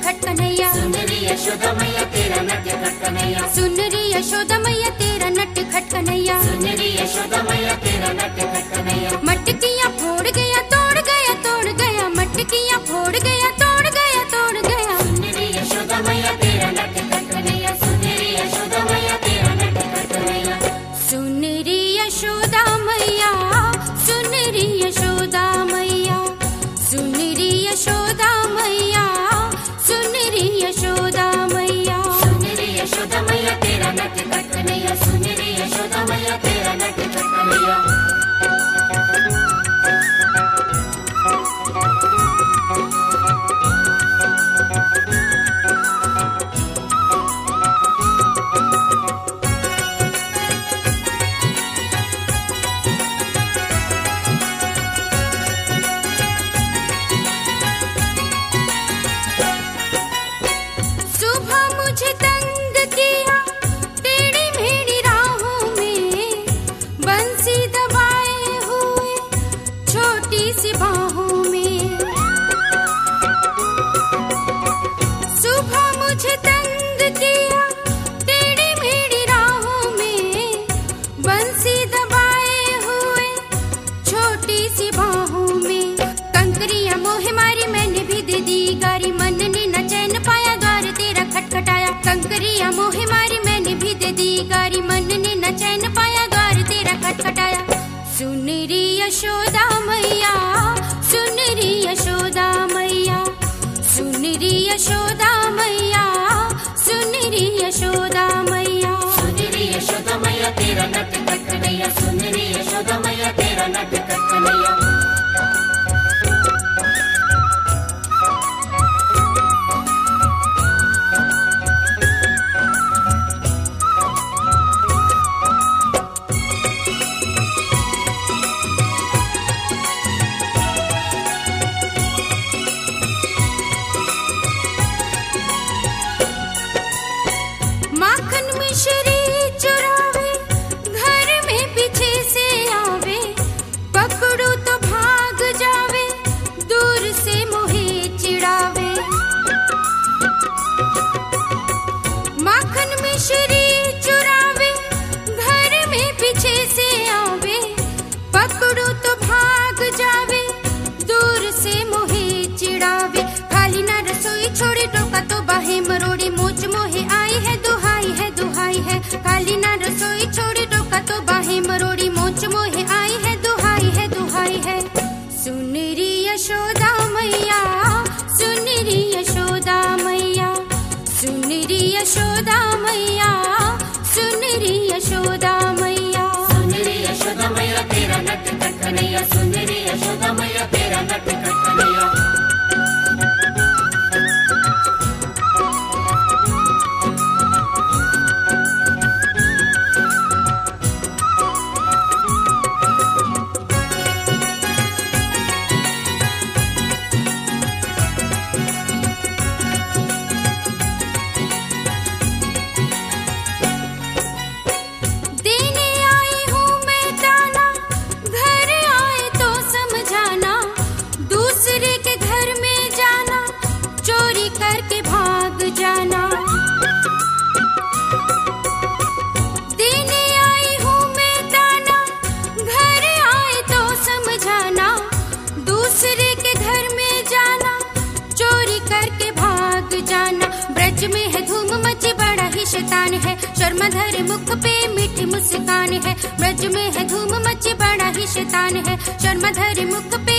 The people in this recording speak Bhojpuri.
खट कन्हैया। सुन री यशोदा मैया तेरा नट खट कन्हैया। सुन री यशोदा मैया तेरा नट खट कन्हैया। सुन री यशोदा मैया तेरा नट खट कन्हैया। मटकियां फोड़ गया तोड़ गया तोड़ गया, मटकियां फोड़ गया तोड़ गया तोड़ गया। सुन री यशोदा मैया तेरा नट खट कन्हैया। सुन री यशोदा मैया तेरा नट खट कन्हैया। सुन री यशोदा मैया, सुन री यशोदा मैया, सुन री यशोदा मैया, सुन री यशोदा मैया। सुन री यशोदा मैया तेरा नट खट कन्हैया। सुन री यशोदा मैया तेरा नट खट कन्हैया। सुबह मुझे तंग किया टेढ़ी मेढ़ी राहों में, बंसी दबाए हुए छोटी सी बाहों में। सुबह मुझे तंग किया टेढ़ी मेढ़ी राहों में, बंसी दबाए हुए छोटी सी बाहों में। कंकरियां मोहे मारी मैंने भी दे दी गारी, मन ने न चैन पाया द्वार तेरा खटखटाया। कंकरियां मोहे मारी मैंने भी दे दी गारी, मन ने न चैन पाया द्वार तेरा खटखटाया। सुन री यशोदा मैया, सुन री यशोदा मैया, सुन री यशोदा मैया, सुन री यशोदा मैया। सुन री यशोदा मैया तेरा नट खट कन्हैया। सुन री यशोदा मैया तेरा नट खट कन्हैया। माखन मिश्री चुरावे घर में पीछे से आवे, पकड़ू तो भाग जावे दूर से मोहे चिढ़ावे। माखन मिश्री चुरावे घर में पीछे से आवे, पकड़ू तो भाग जावे दूर से मोहे चिढ़ावे। खाली ना रसोई छोड़ी टोका तो बाहे मरोड़ी, मोच मोहे आई है दुहाई है दुहाई है। खाली ना रसोई छोड़ी टोका तो बाहे मरोड़ी, मोच मोहे आई है दुहाई है दुहाई है। सुन री यशोदा मैया, सुन री यशोदा मैया, सुन री यशोदा मैया, सुन री यशोदा मैया। सुन री यशोदा मैया तेरा नट खट कन्हैया। सुन री यशोदा मैया तेरा नट खट कन्हैया। देने आई हूँ मैं ताना, घर आए तो समझाना, दूसरे के घर में जाना, चोरी करके भाग जाना। देने आई हूँ मैं ताना, घर आए तो समझाना, दूसरे के घर में जाना, चोरी करके भाग जाना। ब्रज में है धूम मची बड़ा ही शैतान है, शर्माधर मुख पे मीठी मुस्कान है। ब्रज में है धूम मची बड़ा ही शैतान है, शर्माधर मुख पे